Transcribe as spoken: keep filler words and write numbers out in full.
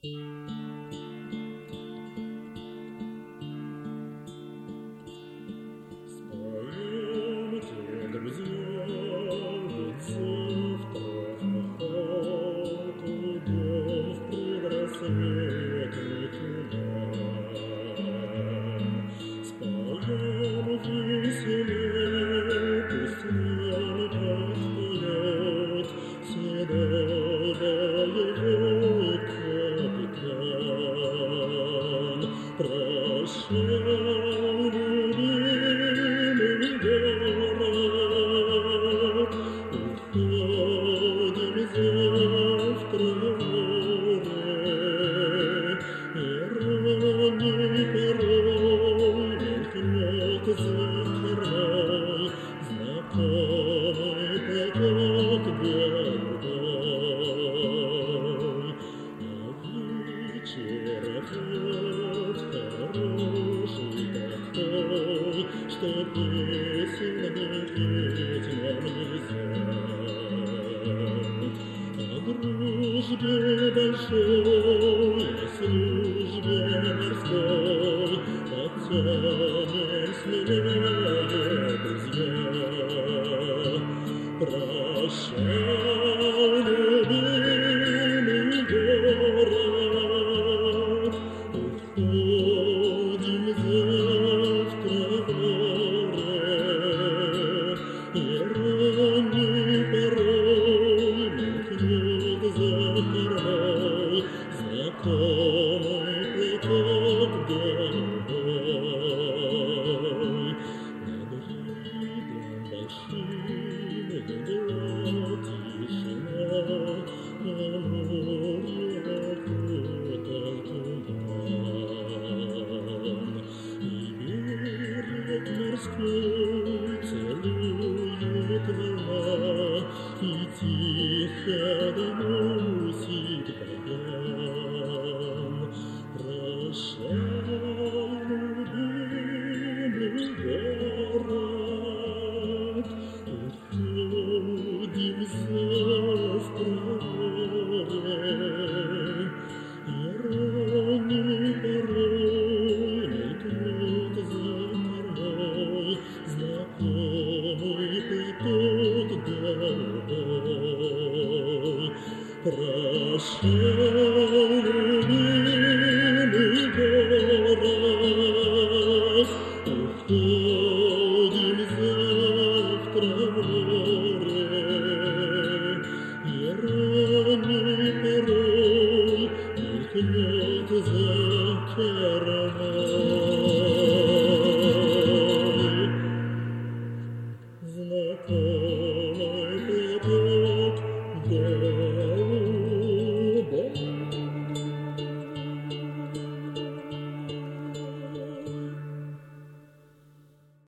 Споемте, друзья, ведь завтра охоту идем в предрассветный туман. Споем веселей, пусть рядом поет седой боевой капитан. Прощай, любимый город, уходим завтра в море, и ранний порой мелькнет за кормой знакомый платок голубой. А вечер опять хороший такой, что песен не петь нам нельзя. О дружбе большой, о службе морской потянем смелее, друзья. Прощай, любимый город, уходим завтра в море, и ранний порой мелькнет за кормой знакомый платок голубой. Над видом большим легла тишина, а море окутал туман. И берег морской целует волна, и тихо доносит баян. Прощай, любимый город, уходим завтра в море, и ранний порой мелькнет за кормой знакомый платок голубой. Прощай, любимый город, уходим завтра в море, и ранний порой мелькнет за кормой